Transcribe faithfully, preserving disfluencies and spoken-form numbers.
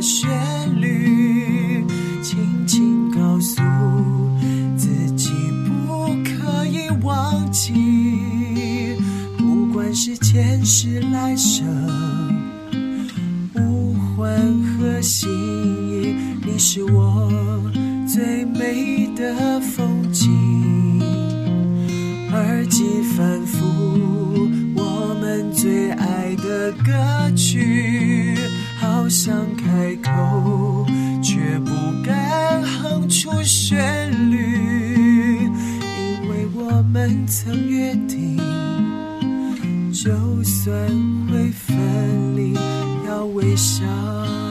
旋律，轻轻告诉自己不可以忘记，不管是前世来生，无欢和喜意，你是我最美的风景。耳机反复我们最爱的歌曲，好想开口却不敢哼出旋律，因为我们曾约定，就算会分离要微笑